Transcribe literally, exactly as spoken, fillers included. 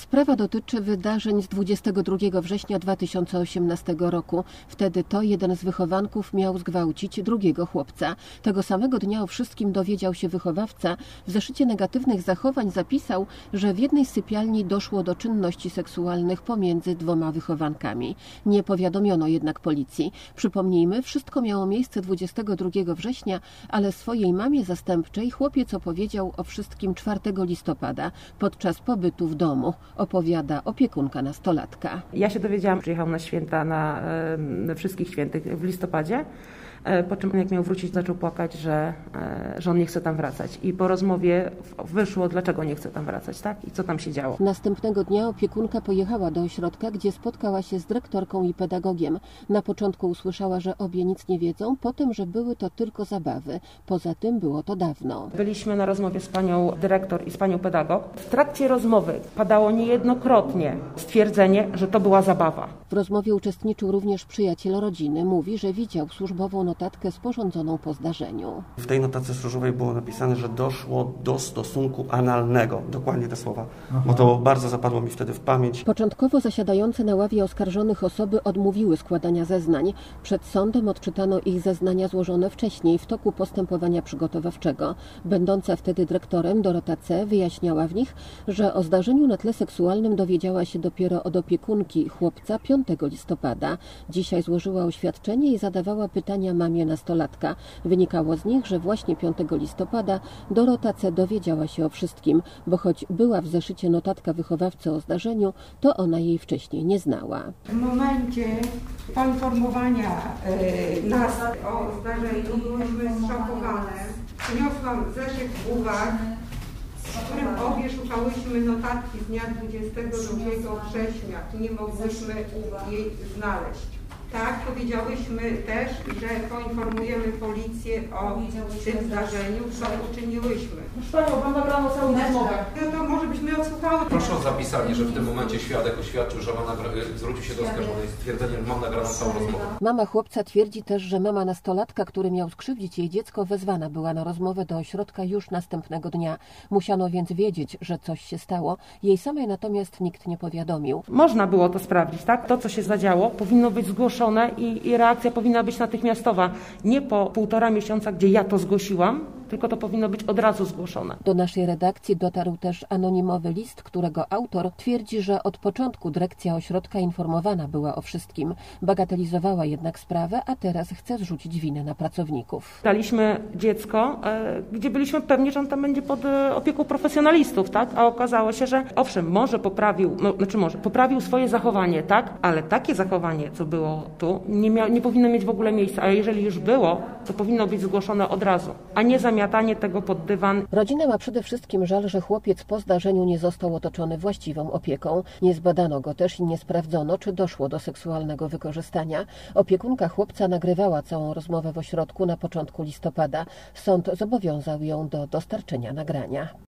Sprawa dotyczy wydarzeń z dwudziestego drugiego września dwa tysiące osiemnastego roku. Wtedy to jeden z wychowanków miał zgwałcić drugiego chłopca. Tego samego dnia o wszystkim dowiedział się wychowawca. W zeszycie negatywnych zachowań zapisał, że w jednej sypialni doszło do czynności seksualnych pomiędzy dwoma wychowankami. Nie powiadomiono jednak policji. Przypomnijmy, wszystko miało miejsce dwudziestego drugiego września, ale swojej mamie zastępczej chłopiec opowiedział o wszystkim czwartego listopada podczas pobytu w domu. Opowiada opiekunka nastolatka. Ja się dowiedziałam, że przyjechał na święta, na, na wszystkich świętych w listopadzie, po czym jak miał wrócić, zaczął płakać, że, że on nie chce tam wracać. I po rozmowie wyszło, dlaczego nie chce tam wracać, tak? I co tam się działo. Następnego dnia opiekunka pojechała do ośrodka, gdzie spotkała się z dyrektorką i pedagogiem. Na początku usłyszała, że obie nic nie wiedzą, potem, że były to tylko zabawy. Poza tym było to dawno. Byliśmy na rozmowie z panią dyrektor i z panią pedagog. W trakcie rozmowy padało niejednokrotnie stwierdzenie, że to była zabawa. W rozmowie uczestniczył również przyjaciel rodziny. Mówi, że widział służbową notatkę sporządzoną po zdarzeniu. W tej notatce stróżowej było napisane, że doszło do stosunku analnego. Dokładnie te słowa, Aha. bo to bardzo zapadło mi wtedy w pamięć. Początkowo zasiadające na ławie oskarżonych osoby odmówiły składania zeznań. Przed sądem odczytano ich zeznania złożone wcześniej w toku postępowania przygotowawczego. Będąca wtedy dyrektorem Dorota C. wyjaśniała w nich, że o zdarzeniu na tle seksualnym dowiedziała się dopiero od opiekunki chłopca piątego listopada. Dzisiaj złożyła oświadczenie i zadawała pytania mamie nastolatka. Wynikało z nich, że właśnie piątego listopada Dorota C. dowiedziała się o wszystkim, bo choć była w zeszycie notatka wychowawcy o zdarzeniu, to ona jej wcześniej nie znała. W momencie poinformowania yy, nas o zdarzeniu byłyśmy zszokowane. Przyniosłam zeszyt uwag, w którym obie szukałyśmy notatki z dnia dwudziestego drugiego września. Nie mogłyśmy jej znaleźć. Tak, powiedziałyśmy też, że poinformujemy policję o tym zdarzeniu, co uczyniłyśmy. Proszę Panią, Pan nagrano całą rozmowę. No to może byśmy odsłuchały. Proszę o zapisanie, że w tym momencie świadek oświadczył, że ma nagra- zwrócił się do oskarżonej z twierdzeniem, mam nagraną całą rozmowę. Mama chłopca twierdzi też, że mama nastolatka, który miał skrzywdzić jej dziecko, wezwana była na rozmowę do ośrodka już następnego dnia. Musiano więc wiedzieć, że coś się stało. Jej samej natomiast nikt nie powiadomił. Można było to sprawdzić, tak? To, co się zadziało, powinno być zgłoszone i, i reakcja powinna być natychmiastowa. Nie po półtora miesiąca, gdzie ja to zgłosiłam, tylko to powinno być od razu zgłoszone. Do naszej redakcji dotarł też anonimowy list, którego autor twierdzi, że od początku dyrekcja ośrodka informowana była o wszystkim. Bagatelizowała jednak sprawę, a teraz chce zrzucić winę na pracowników. Daliśmy dziecko, e, gdzie byliśmy pewni, że on tam będzie pod e, opieką profesjonalistów, tak? A okazało się, że owszem, może poprawił, no, znaczy może, poprawił swoje zachowanie, tak? Ale takie zachowanie, co było tu, nie, mia- nie powinno mieć w ogóle miejsca. A jeżeli już było, to powinno być zgłoszone od razu, a nie zamiast miatanie tego pod dywan. Rodzina ma przede wszystkim żal, że chłopiec po zdarzeniu nie został otoczony właściwą opieką. Nie zbadano go też i nie sprawdzono, czy doszło do seksualnego wykorzystania. Opiekunka chłopca nagrywała całą rozmowę w ośrodku na początku listopada. Sąd zobowiązał ją do dostarczenia nagrania.